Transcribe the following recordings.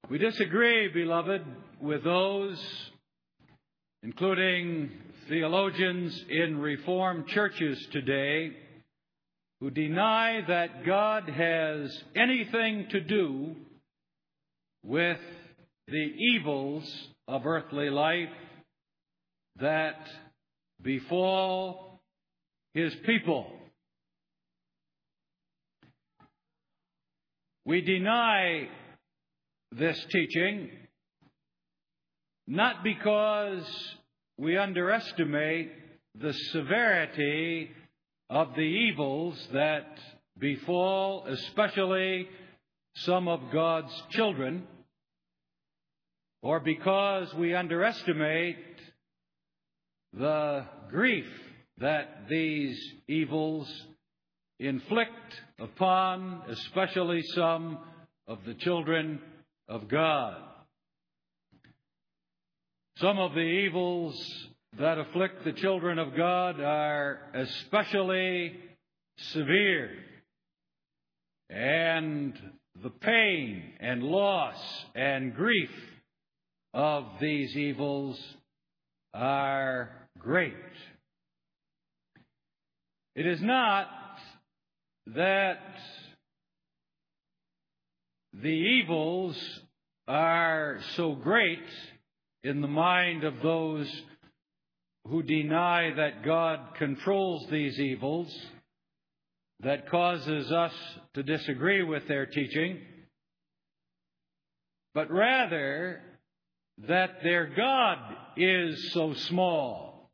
We disagree, beloved, with those, including theologians in Reformed churches today, who deny that God has anything to do with the evils of earthly life that befall His people. We deny this teaching not because we underestimate the severity of the evils that befall especially some of God's children, or because we underestimate the grief that these evils inflict upon especially some of the children of God. Some of the evils that afflict the children of God are especially severe, and the pain and loss and grief of these evils are great. It is not that the evils are so great in the mind of those who deny that God controls these evils that causes us to disagree with their teaching, but rather that their God is so small.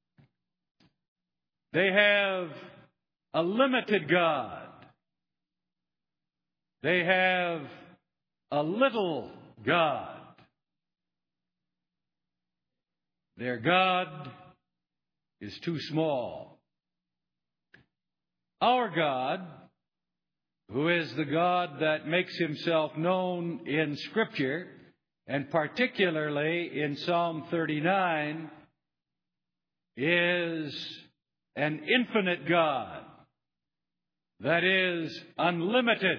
They have a limited God. They have a little God. Their God is too small. Our God, who is the God that makes Himself known in Scripture, and particularly in Psalm 39, is an infinite God that is unlimited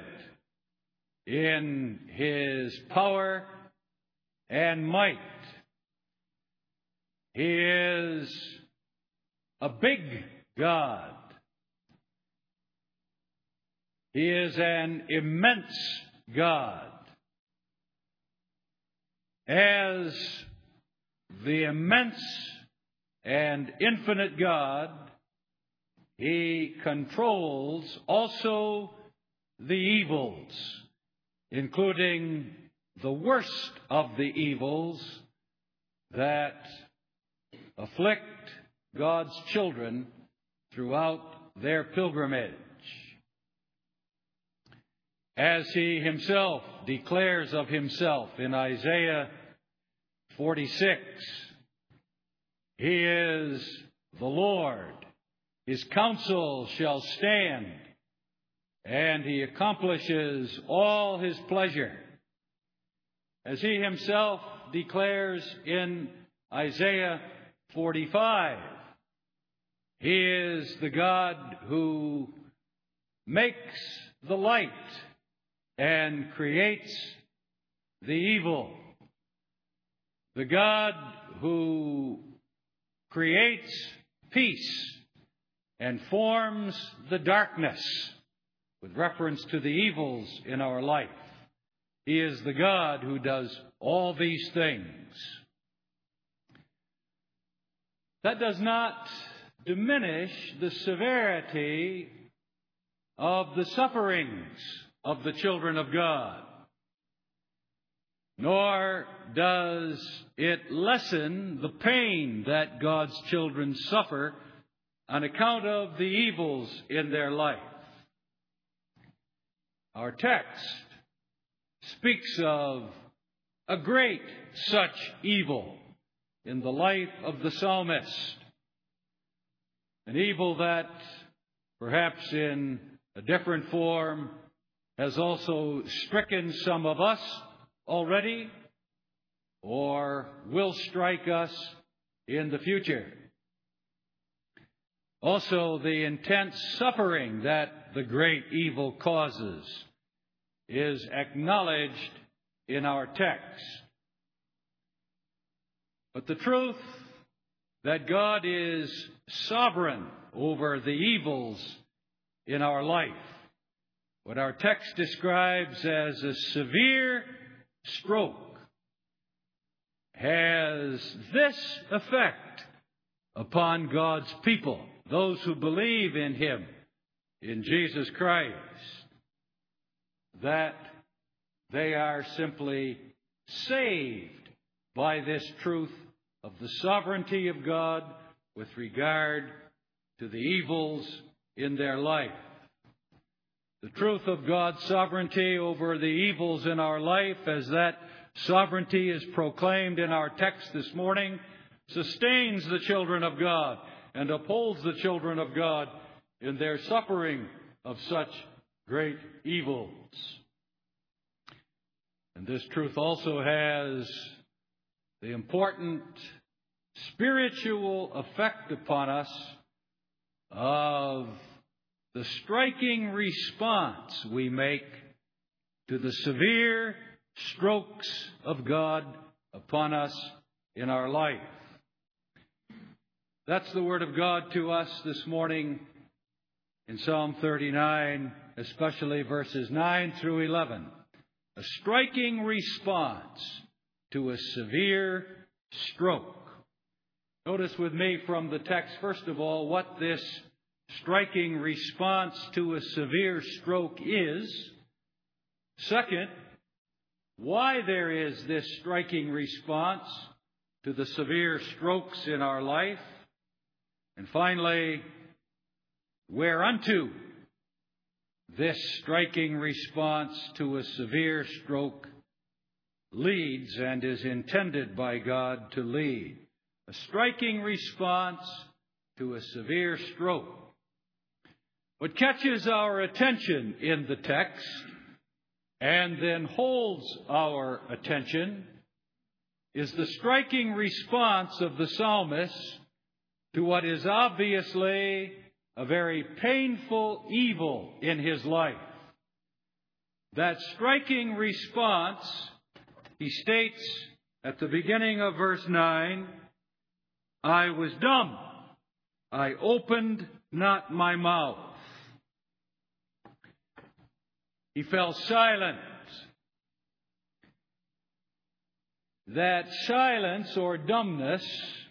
in His power and might. He is a big God. He is an immense God. As the immense and infinite God, He controls also the evils, including the worst of the evils that afflict God's children throughout their pilgrimage. As He Himself declares of Himself in Isaiah 46, He is the Lord. His counsel shall stand, and He accomplishes all His pleasure. As He Himself declares in Isaiah 45, He is the God who makes the light and creates the evil. The God who creates peace and forms the darkness with reference to the evils in our life. He is the God who does all these things. That does not diminish the severity of the sufferings of the children of God, nor does it lessen the pain that God's children suffer on account of the evils in their life. Our text speaks of a great such evil in the life of the psalmist, an evil that, perhaps in a different form, has also stricken some of us already, or will strike us in the future. Also, the intense suffering that the great evil causes is acknowledged in our text. But the truth that God is sovereign over the evils in our life, what our text describes as a severe stroke, has this effect upon God's people, those who believe in Him, in Jesus Christ, that they are simply saved by this truth of the sovereignty of God with regard to the evils in their life. The truth of God's sovereignty over the evils in our life, as that sovereignty is proclaimed in our text this morning, sustains the children of God and upholds the children of God in their suffering of such great evils. And this truth also has the important spiritual effect upon us of the striking response we make to the severe strokes of God upon us in our life. That's the word of God to us this morning in Psalm 39, especially verses 9 through 11. A striking response to a severe stroke. Notice with me from the text, first of all, what this striking response to a severe stroke is. Second, why there is this striking response to the severe strokes in our life. And finally, whereunto this striking response to a severe stroke leads and is intended by God to lead. A striking response to a severe stroke. What catches our attention in the text and then holds our attention is the striking response of the psalmist to what is obviously a very painful evil in his life. That striking response, he states at the beginning of verse 9, I was dumb, I opened not my mouth. He fell silent. That silence or dumbness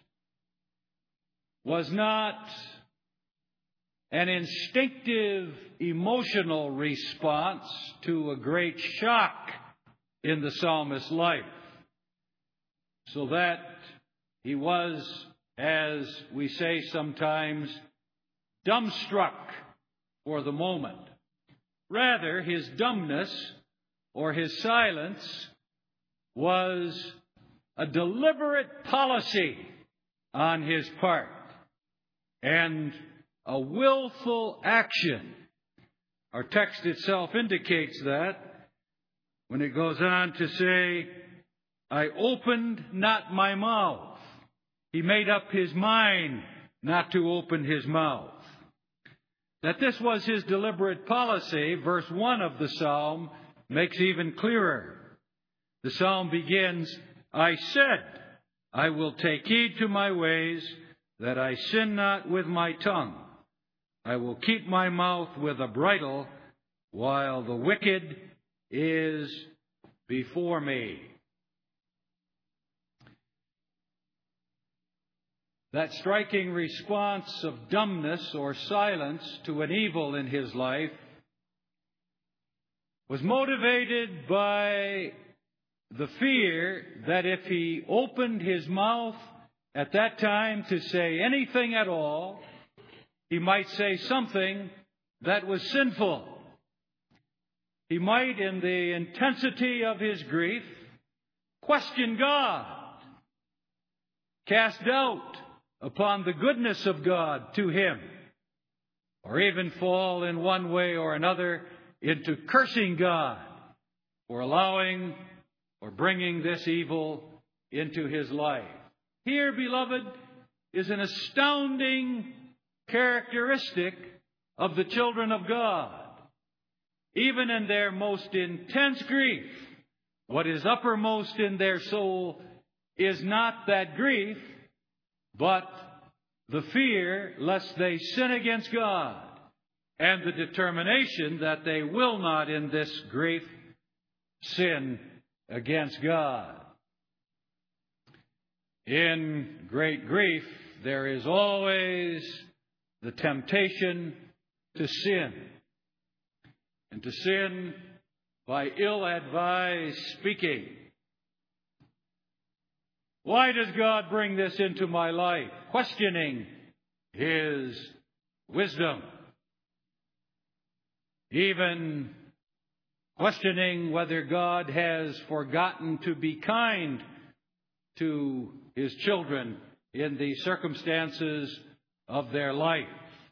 was not an instinctive emotional response to a great shock in the psalmist's life, so that he was, as we say sometimes, dumbstruck for the moment. Rather, his dumbness or his silence was a deliberate policy on his part and a willful action. Our text itself indicates that when it goes on to say, I opened not my mouth. He made up his mind not to open his mouth. That this was his deliberate policy, verse 1 of the psalm makes even clearer. The psalm begins, I said, I will take heed to my ways, that I sin not with my tongue. I will keep my mouth with a bridle, while the wicked is before me. That striking response of dumbness or silence to an evil in his life was motivated by the fear that if he opened his mouth at that time to say anything at all, he might say something that was sinful. He might, in the intensity of his grief, question God, cast doubt upon the goodness of God to him, or even fall in one way or another into cursing God for allowing or bringing this evil into his life. Here, beloved, is an astounding characteristic of the children of God. Even in their most intense grief, what is uppermost in their soul is not that grief, but the fear lest they sin against God, and the determination that they will not in this grief sin against God. In great grief, there is always the temptation to sin, and to sin by ill-advised speaking. Why does God bring this into my life? Questioning His wisdom. Even questioning whether God has forgotten to be kind to His children in the circumstances of their life.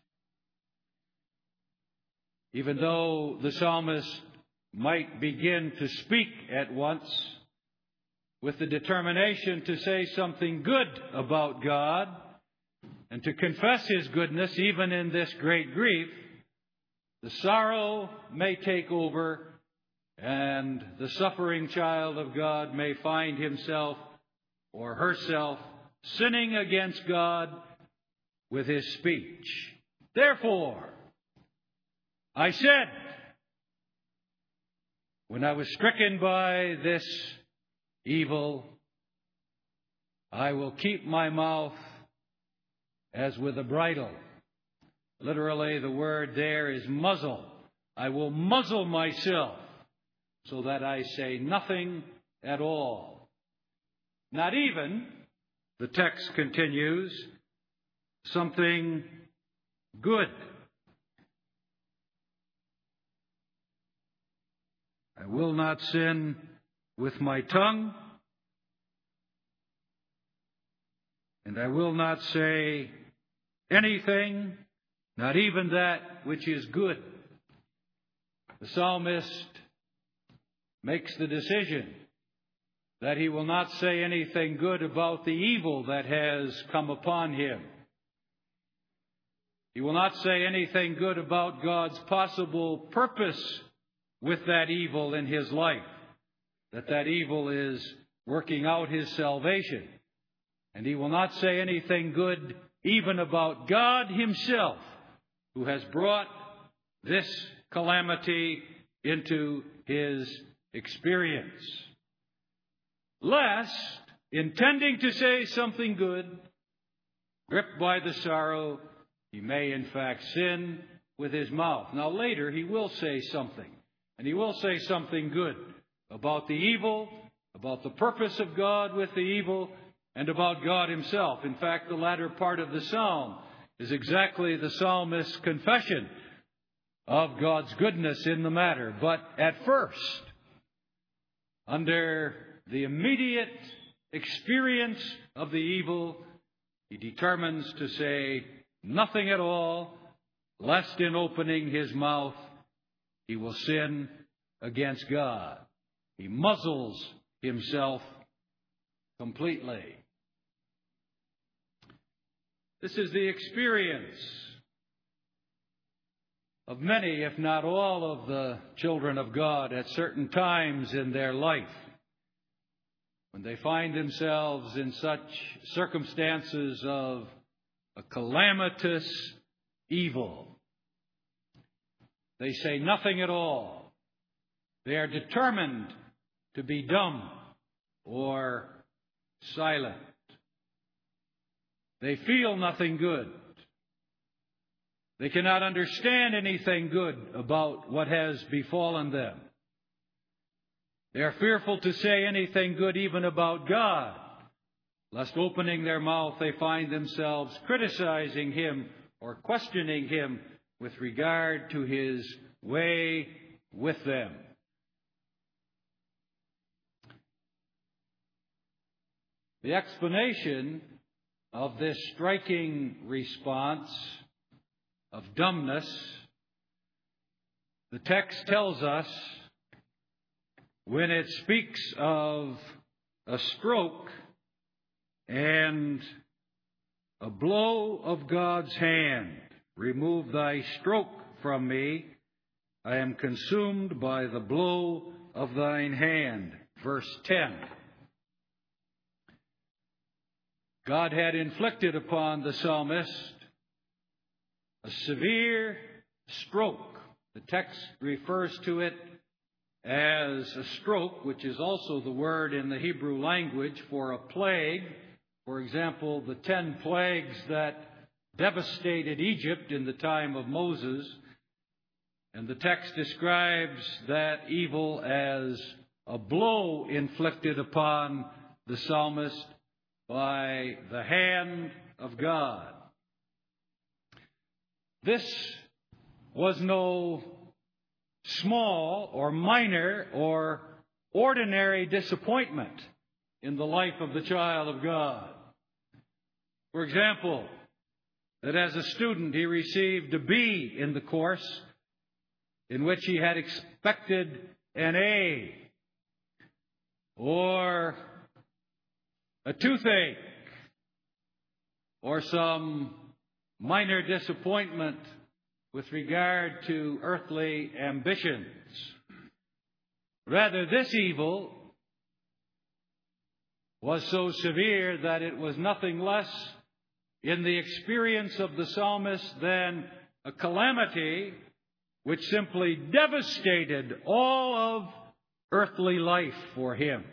Even though the psalmist might begin to speak at once with the determination to say something good about God and to confess His goodness even in this great grief, the sorrow may take over and the suffering child of God may find himself or herself sinning against God with his speech. Therefore, I said, when I was stricken by this evil, I will keep my mouth as with a bridle. Literally, the word there is muzzle. I will muzzle myself so that I say nothing at all. Not even, the text continues, something good. I will not sin with my tongue, and I will not say anything, not even that which is good. The psalmist makes the decision that he will not say anything good about the evil that has come upon him. He will not say anything good about God's possible purpose with that evil in his life, that evil is working out his salvation. And he will not say anything good even about God Himself, who has brought this calamity into his experience. Lest, intending to say something good, gripped by the sorrow, he may in fact sin with his mouth. Now later he will say something, and he will say something good about the evil, about the purpose of God with the evil, and about God Himself. In fact, the latter part of the psalm is exactly the psalmist's confession of God's goodness in the matter. But at first, under the immediate experience of the evil, he determines to say nothing at all, lest in opening his mouth he will sin against God. He muzzles himself completely. This is the experience of many, if not all, of the children of God at certain times in their life, when they find themselves in such circumstances of a calamitous evil. They say nothing at all. They are determined to be dumb or silent. They feel nothing good. They cannot understand anything good about what has befallen them. They are fearful to say anything good even about God, lest opening their mouth they find themselves criticizing Him or questioning Him with regard to His way with them. The explanation of this striking response of dumbness, the text tells us when it speaks of a stroke and a blow of God's hand. Remove thy stroke from me. I am consumed by the blow of thine hand. verse 10. God had inflicted upon the psalmist a severe stroke. The text refers to it as a stroke, which is also the word in the Hebrew language for a plague. For example, the 10 plagues that devastated Egypt in the time of Moses. And the text describes that evil as a blow inflicted upon the psalmist by the hand of God. This was no small or minor or ordinary disappointment in the life of the child of God. For example, that as a student he received a B in the course in which he had expected an A, or a toothache, or some minor disappointment with regard to earthly ambitions. Rather, this evil was so severe that it was nothing less in the experience of the psalmist than a calamity which simply devastated all of earthly life for him.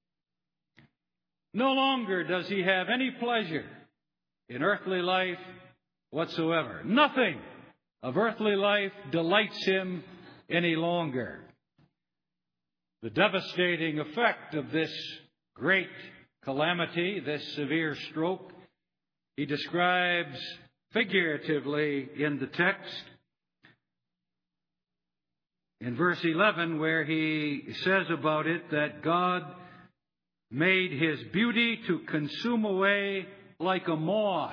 No longer does he have any pleasure in earthly life whatsoever. Nothing of earthly life delights him any longer. The devastating effect of this great calamity, this severe stroke, he describes figuratively in the text. In verse 11, where he says about it that God made his beauty to consume away like a moth.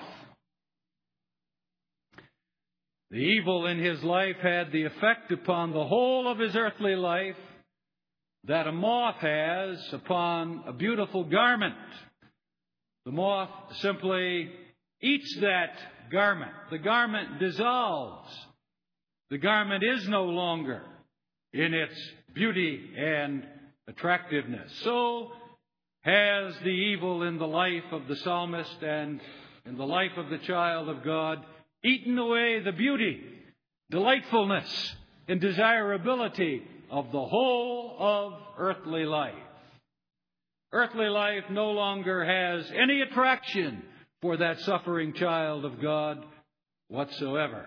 The evil in his life had the effect upon the whole of his earthly life that a moth has upon a beautiful garment. The moth simply eats that garment. The garment dissolves. The garment is no longer in its beauty and attractiveness. So has the evil in the life of the psalmist and in the life of the child of God eaten away the beauty, delightfulness, and desirability of the whole of earthly life. Earthly life no longer has any attraction for that suffering child of God whatsoever.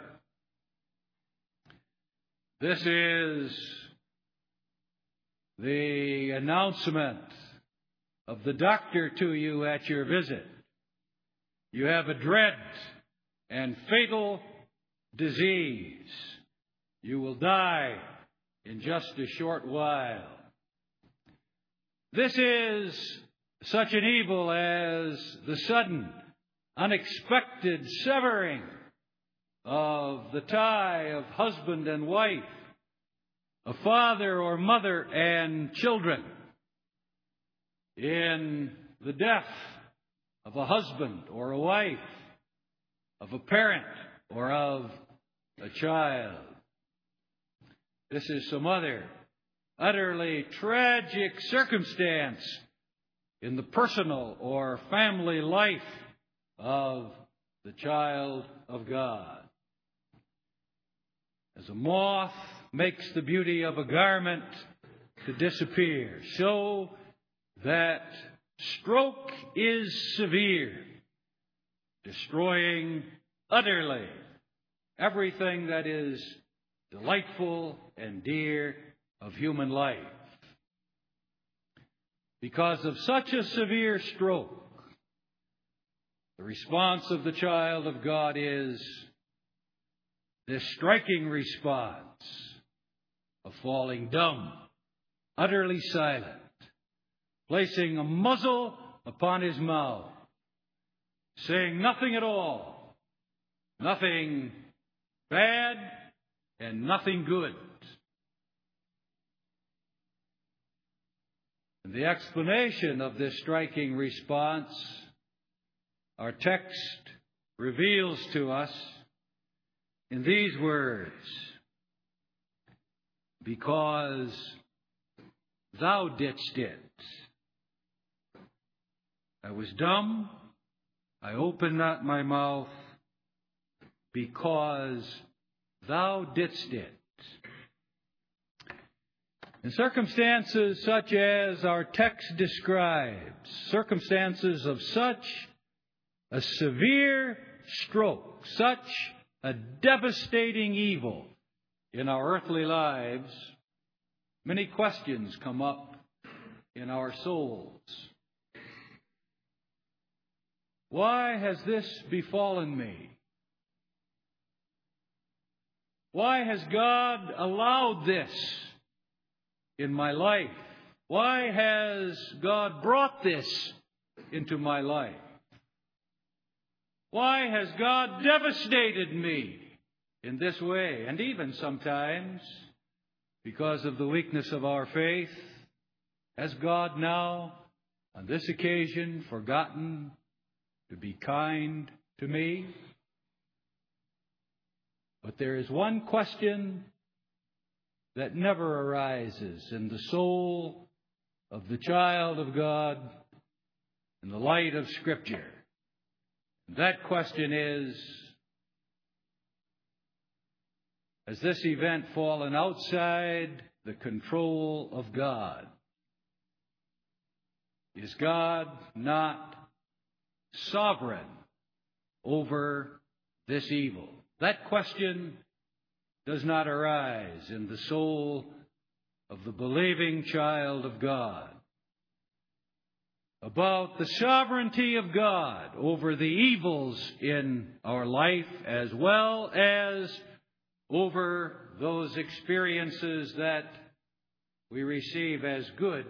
This is the announcement of the doctor to you at your visit. You have a dread and fatal disease. You will die in just a short while. This is such an evil as the sudden, unexpected severing of the tie of husband and wife, of father or mother and children, in the death of a husband or a wife, of a parent or of a child. This is some other utterly tragic circumstance in the personal or family life of the child of God. As a moth makes the beauty of a garment to disappear, so that stroke is severe, destroying utterly everything that is delightful and dear of human life. Because of such a severe stroke, the response of the child of God is this striking response of falling dumb, utterly silent, placing a muzzle upon his mouth, saying nothing at all, nothing bad and nothing good. And the explanation of this striking response, our text reveals to us in these words: because thou didst it. I was dumb, I opened not my mouth, because thou didst it. In circumstances such as our text describes, circumstances of such a severe stroke, such a devastating evil in our earthly lives, many questions come up in our souls. Why has this befallen me? Why has God allowed this in my life? Why has God brought this into my life? Why has God devastated me in this way? And even sometimes, because of the weakness of our faith, has God now, on this occasion, forgotten to be kind to me? But there is one question that never arises in the soul of the child of God in the light of Scripture. That question is, has this event fallen outside the control of God? Is God not sovereign over this evil? That question does not arise in the soul of the believing child of God. About the sovereignty of God over the evils in our life, as well as over those experiences that we receive as good.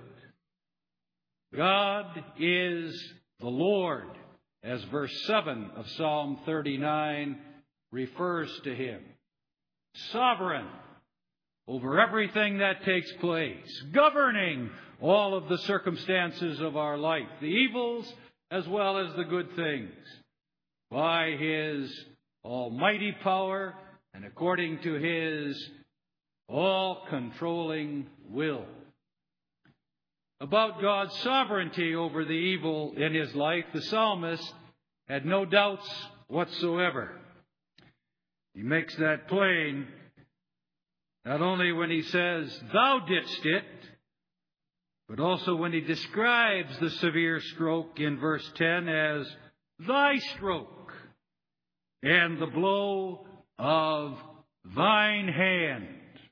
God is the Lord, as verse 7 of Psalm 39 refers to Him. Sovereign over everything that takes place, governing all of the circumstances of our life, the evils as well as the good things, by His almighty power and according to His all-controlling will. About God's sovereignty over the evil in his life, the psalmist had no doubts whatsoever. He makes that plain not only when he says, thou didst it, but also when he describes the severe stroke in verse 10 as thy stroke and the blow of thine hand.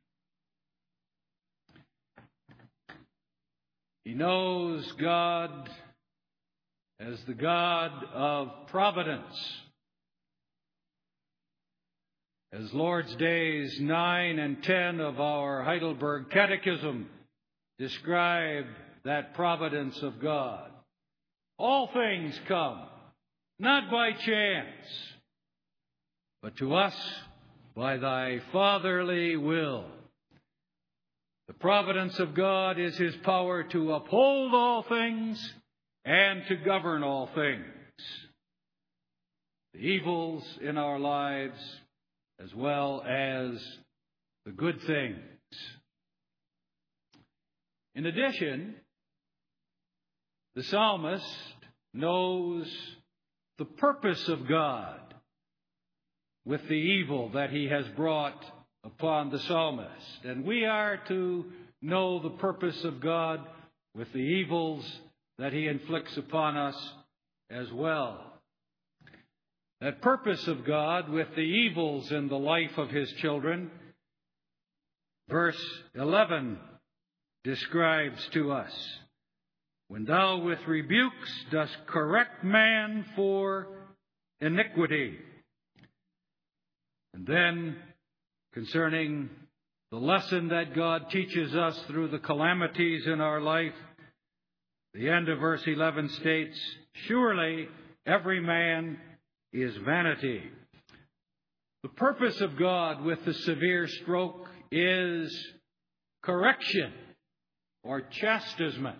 He knows God as the God of providence. As Lord's Days 9 and 10 of our Heidelberg Catechism describe that providence of God. All things come, not by chance, but to us by thy fatherly will. The providence of God is His power to uphold all things and to govern all things. The evils in our lives as well as the good things. In addition, the psalmist knows the purpose of God with the evil that He has brought upon the psalmist. And we are to know the purpose of God with the evils that He inflicts upon us as well. That purpose of God with the evils in the life of His children, verse 11 describes to us, when thou with rebukes dost correct man for iniquity. And then, concerning the lesson that God teaches us through the calamities in our life, the end of verse 11 states, surely every man is vanity. The purpose of God with the severe stroke is correction or chastisement.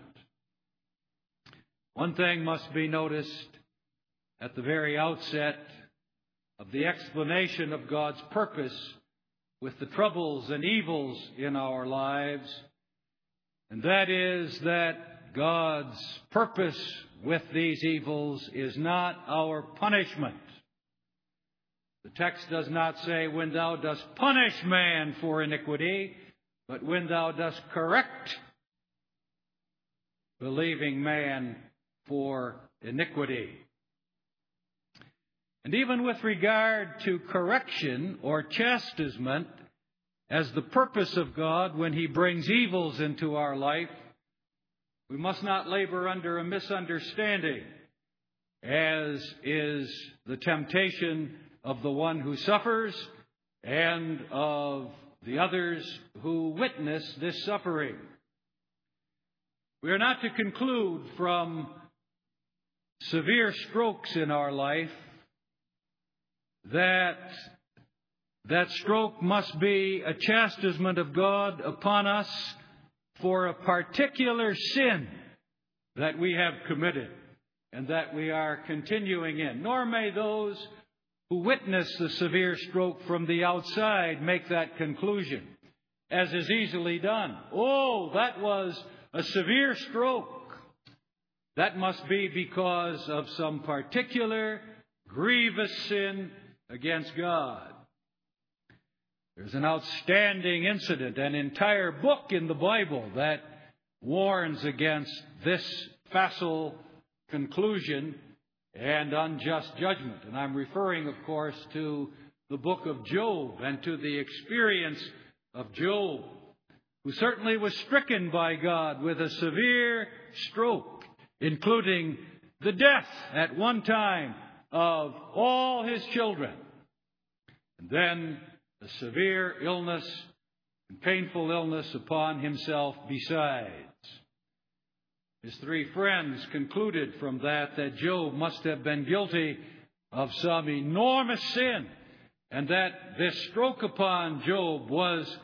One thing must be noticed at the very outset of the explanation of God's purpose with the troubles and evils in our lives. And that is that God's purpose with these evils is not our punishment. The text does not say, when thou dost punish man for iniquity, but when thou dost correct believing man for iniquity. And even with regard to correction or chastisement as the purpose of God when He brings evils into our life, we must not labor under a misunderstanding, as is the temptation of the one who suffers and of the others who witness this suffering. We are not to conclude from severe strokes in our life that stroke must be a chastisement of God upon us for a particular sin that we have committed and that we are continuing in. Nor may those who witness the severe stroke from the outside make that conclusion, as is easily done. Oh, that was a severe stroke. That must be because of some particular grievous sin against God. There's an outstanding incident, an entire book in the Bible that warns against this facile conclusion and unjust judgment. And I'm referring, of course, to the book of Job and to the experience of Job, who certainly was stricken by God with a severe stroke, including the death at one time of all his children. And then a severe illness and painful illness upon himself besides. His three friends concluded from that Job must have been guilty of some enormous sin, and that this stroke upon Job was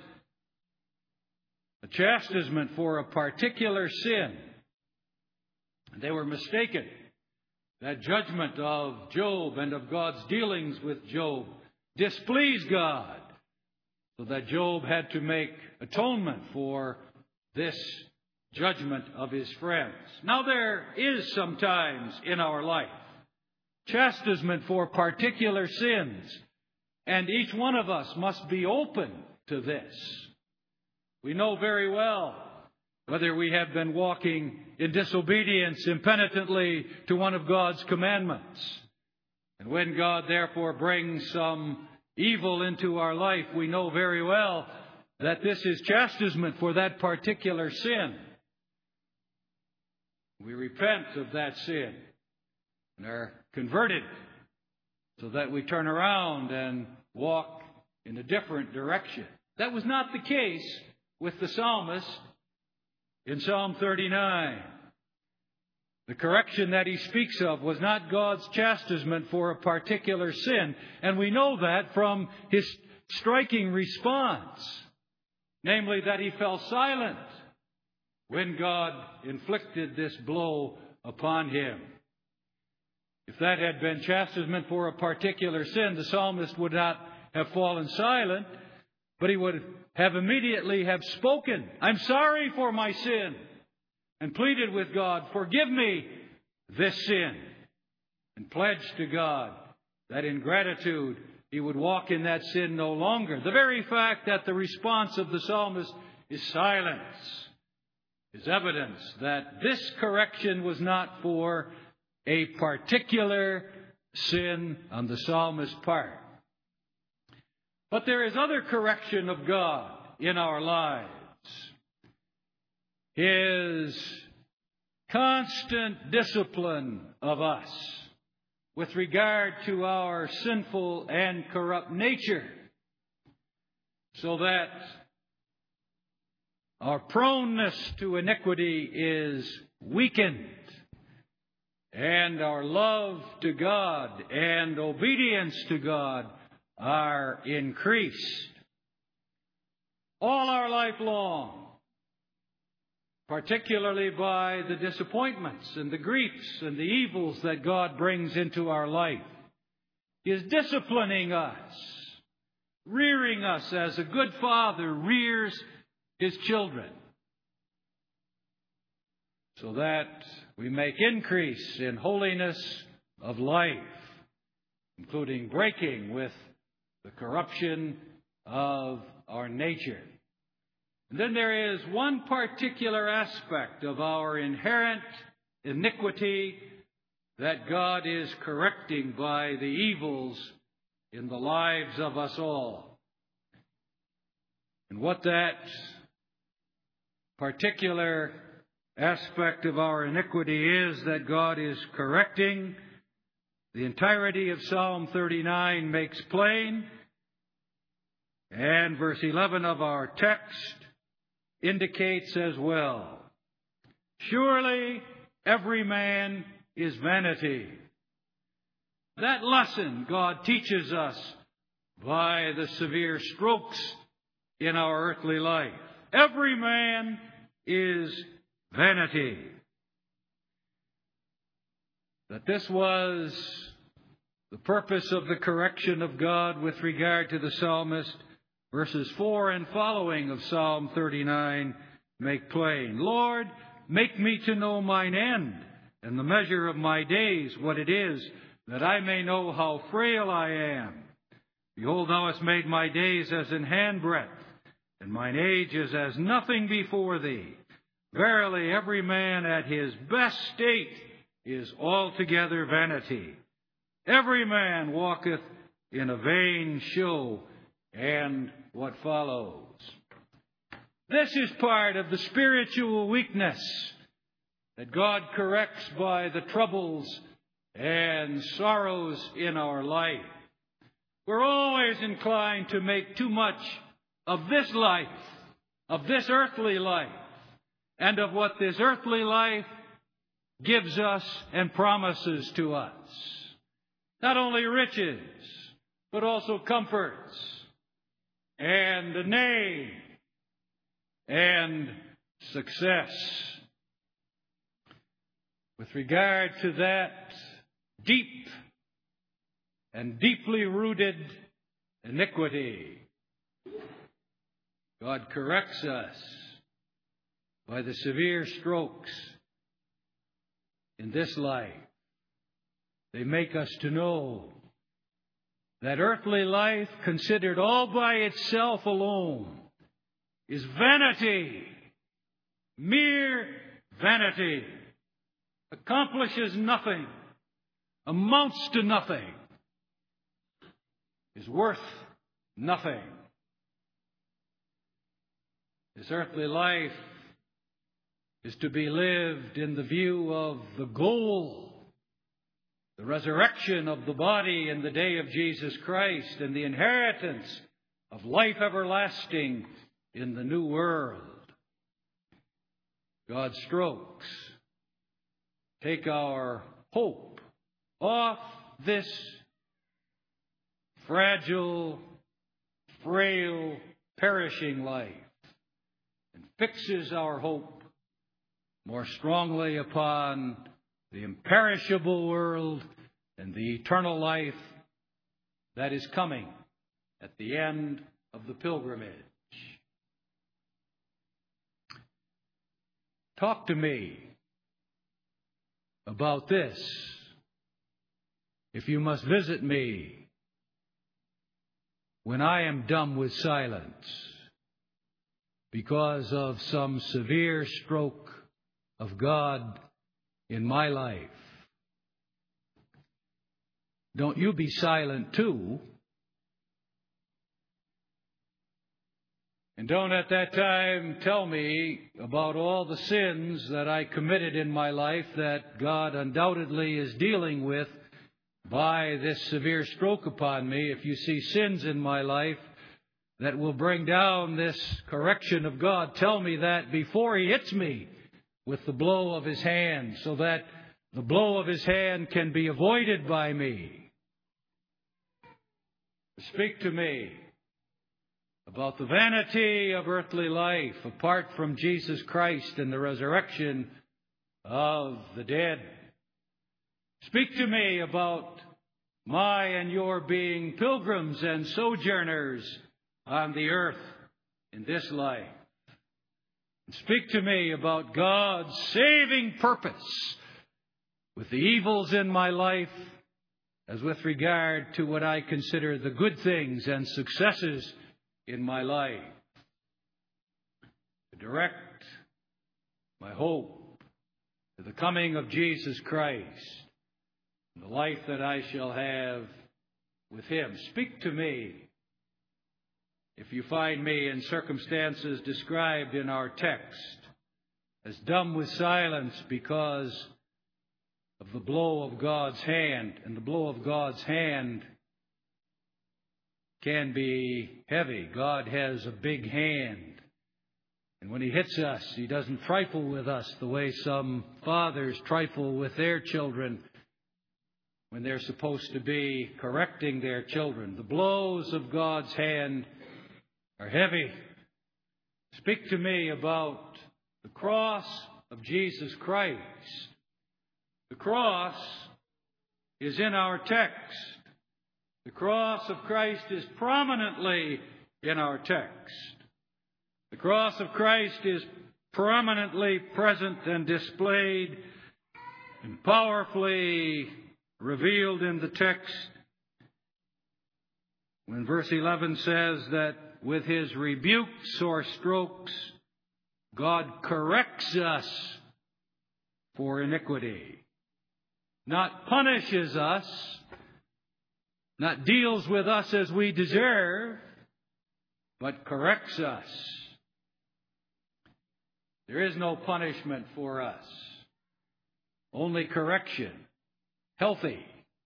a chastisement for a particular sin. They were mistaken. That judgment of Job and of God's dealings with Job displeased God, so that Job had to make atonement for this judgment of his friends. Now, there is sometimes in our life chastisement for particular sins, and each one of us must be open to this. We know very well whether we have been walking in disobedience impenitently to one of God's commandments. And when God therefore brings some evil into our life, we know very well that this is chastisement for that particular sin. We repent of that sin and are converted so that we turn around and walk in a different direction. That was not the case with the psalmist in Psalm 39. The correction that he speaks of was not God's chastisement for a particular sin. And we know that from his striking response, namely that he fell silent when God inflicted this blow upon him. If that had been chastisement for a particular sin, the psalmist would not have fallen silent, but he would have immediately have spoken, "I'm sorry for my sin," and pleaded with God, "Forgive me this sin," and pledged to God that in gratitude he would walk in that sin no longer. The very fact that the response of the psalmist is silence is evidence that this correction was not for a particular sin on the psalmist's part. But there is other correction of God in our lives. His constant discipline of us with regard to our sinful and corrupt nature, so that our proneness to iniquity is weakened and our love to God and obedience to God are increased. All our life long, particularly by the disappointments and the griefs and the evils that God brings into our life, He is disciplining us, rearing us as a good father rears his children. so that we make increase in holiness of life, including breaking with the corruption of our nature. And then there is one particular aspect of our inherent iniquity that God is correcting by the evils in the lives of us all. And what that particular aspect of our iniquity is that God is correcting, the entirety of Psalm 39 makes plain, and verse 11 of our text indicates as well. Surely every man is vanity. That lesson God teaches us by the severe strokes in our earthly life. Every man is vanity. That this was the purpose of the correction of God with regard to the psalmist, verses 4 and following of Psalm 39 make plain. Lord, make me to know mine end, and the measure of my days, what it is, that I may know how frail I am. Behold, thou hast made my days as an handbreadth, and mine age is as nothing before thee. Verily, every man at his best state is altogether vanity. Every man walketh in a vain show, and what follows. This is part of the spiritual weakness that God corrects by the troubles and sorrows in our life. We're always inclined to make too much of this life, of this earthly life, and of what this earthly life gives us and promises to us. Not only riches, but also comforts, and a name, and success. With regard to that deep and deeply rooted iniquity, God corrects us by the severe strokes in this life. They make us to know that earthly life, considered all by itself alone, is vanity, mere vanity, accomplishes nothing, amounts to nothing, is worth nothing. This earthly life is to be lived in the view of the goal, the resurrection of the body in the day of Jesus Christ, and the inheritance of life everlasting in the new world. God's strokes take our hope off this fragile, frail, perishing life and fixes our hope more strongly upon the imperishable world and the eternal life that is coming at the end of the pilgrimage. Talk to me about this if you must visit me when I am dumb with silence because of some severe stroke of God in my life. Don't you be silent too. And don't at that time tell me about all the sins that I committed in my life that God undoubtedly is dealing with by this severe stroke upon me. If you see sins in my life that will bring down this correction of God, tell me that before He hits me with the blow of His hand, so that the blow of His hand can be avoided by me. Speak to me about the vanity of earthly life apart from Jesus Christ and the resurrection of the dead. Speak to me about my and your being pilgrims and sojourners on the earth in this life. Speak to me about God's saving purpose with the evils in my life as with regard to what I consider the good things and successes in my life. To direct my hope to the coming of Jesus Christ and the life that I shall have with Him. Speak to me if you find me in circumstances described in our text as dumb with silence because of the blow of God's hand. And the blow of God's hand can be heavy. God has a big hand. And when He hits us, He doesn't trifle with us the way some fathers trifle with their children when they're supposed to be correcting their children. The blows of God's hand are heavy. Speak to me about the cross of Jesus Christ. The cross is in our text. The cross of Christ is prominently in our text. The cross of Christ is prominently present and displayed and powerfully revealed in the text when verse 11 says that with His rebukes or strokes, God corrects us for iniquity. Not punishes us, not deals with us as we deserve, but corrects us. There is no punishment for us, only correction, healthy,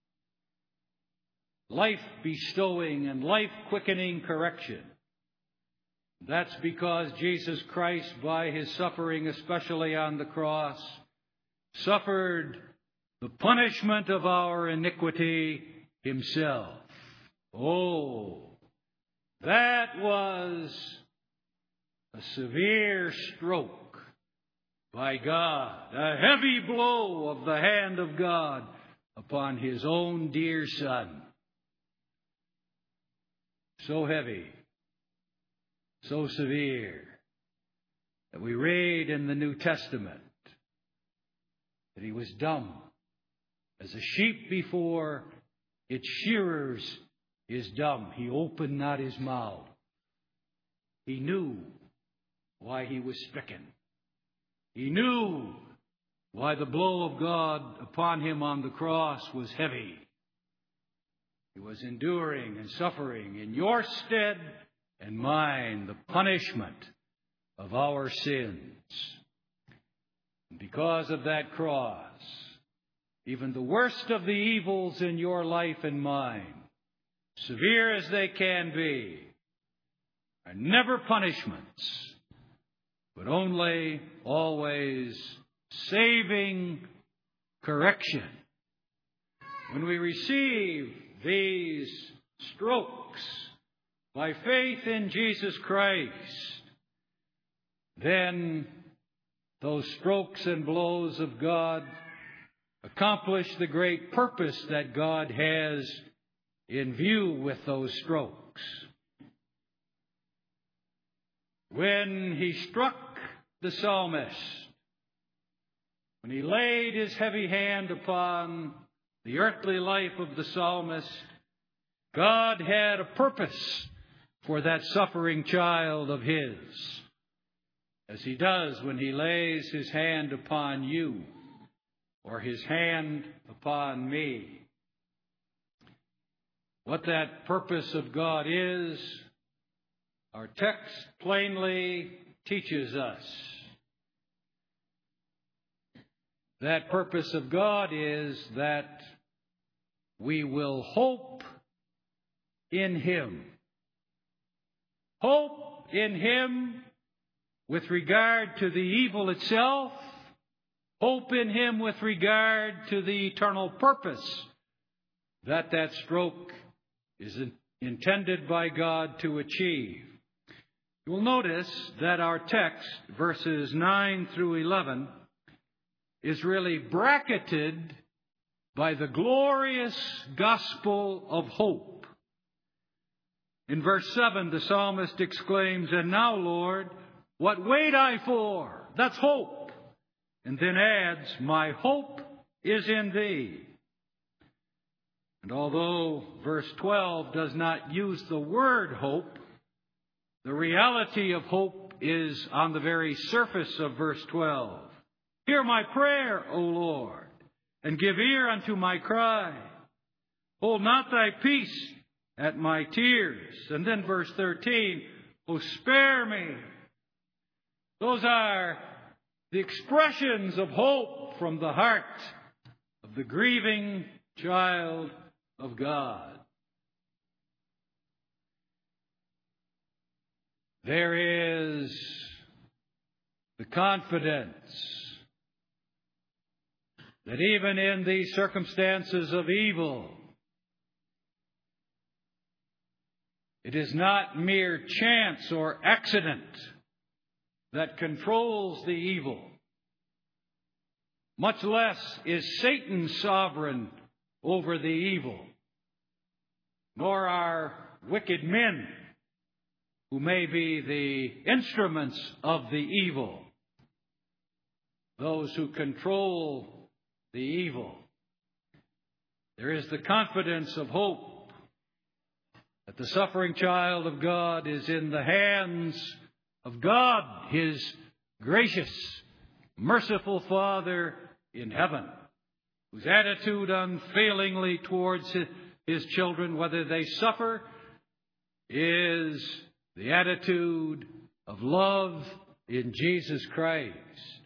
life-bestowing and life-quickening correction. That's because Jesus Christ, by His suffering, especially on the cross, suffered the punishment of our iniquity Himself. Oh, that was a severe stroke by God, a heavy blow of the hand of God upon His own dear Son. So heavy, so severe, that we read in the New Testament that He was dumb as a sheep before its shearers is dumb. He opened not His mouth. He knew why He was stricken. He knew why the blow of God upon Him on the cross was heavy. He was enduring and suffering in your stead and mine the punishment of our sins. And because of that cross, even the worst of the evils in your life and mine, severe as they can be, are never punishments, but only, always, saving correction. When we receive these strokes by faith in Jesus Christ, then those strokes and blows of God accomplish the great purpose that God has in view with those strokes. When He struck the psalmist, when He laid His heavy hand upon the earthly life of the psalmist, God had a purpose for that suffering child of His, as He does when He lays His hand upon you or His hand upon me. What that purpose of God is, our text plainly teaches us. That purpose of God is that we will hope in Him. Hope in Him with regard to the evil itself. Hope in Him with regard to the eternal purpose that stroke is intended by God to achieve. You will notice that our text, verses 9 through 11, is really bracketed by the glorious gospel of hope. In verse 7, the psalmist exclaims, "And now, Lord, What wait I for? That's hope. And then adds, my hope is in thee. And although verse 12 does not use the word hope, the reality of hope is on the very surface of verse 12. Hear my prayer, O Lord, and give ear unto my cry. Hold not thy peace at my tears. And then verse 13, O spare me. Those are the expressions of hope from the heart of the grieving child of God. There is the confidence that even in these circumstances of evil, it is not mere chance or accident that controls the evil. Much less is Satan sovereign over the evil, nor are wicked men who may be the instruments of the evil, those who control the evil. There is the confidence of hope that the suffering child of God is in the hands of God, His gracious, merciful Father in heaven, whose attitude unfailingly towards His children, whether they suffer, is the attitude of love in Jesus Christ.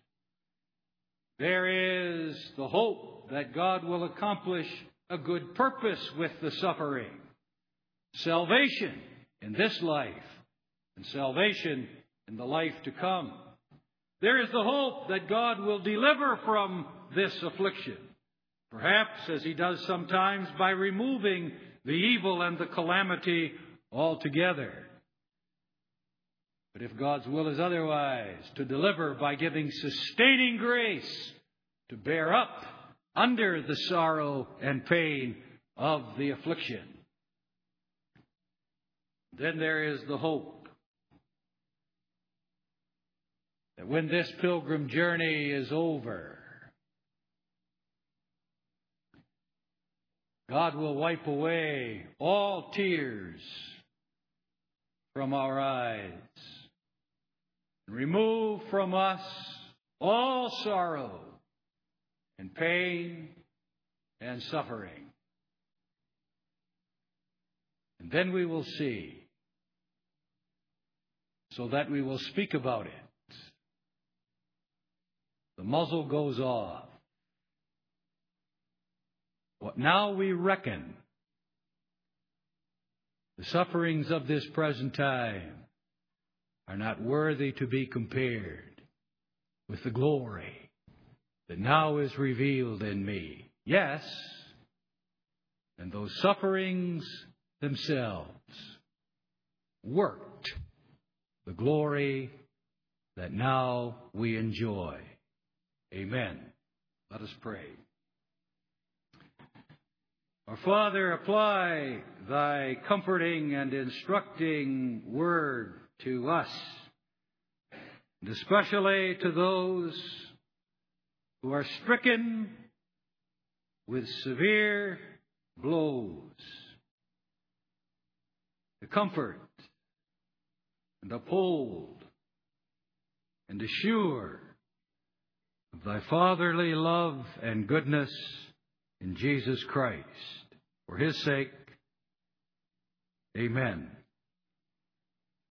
There is the hope that God will accomplish a good purpose with the suffering. Salvation in this life and salvation in the life to come. There is the hope that God will deliver from this affliction, perhaps as He does sometimes by removing the evil and the calamity altogether. But if God's will is otherwise, to deliver by giving sustaining grace to bear up under the sorrow and pain of the affliction. Then there is the hope that when this pilgrim journey is over, God will wipe away all tears from our eyes and remove from us all sorrow and pain and suffering. And then we will see, so that we will speak about it. The muzzle goes off. What now we reckon the sufferings of this present time are not worthy to be compared with the glory that now is revealed in me. Yes, and those sufferings themselves worked the glory that now we enjoy. Amen. Let us pray. Our Father, apply Thy comforting and instructing word to us, and especially to those who are stricken with severe blows, to comfort and uphold and assure of Thy fatherly love and goodness in Jesus Christ. For His sake, amen.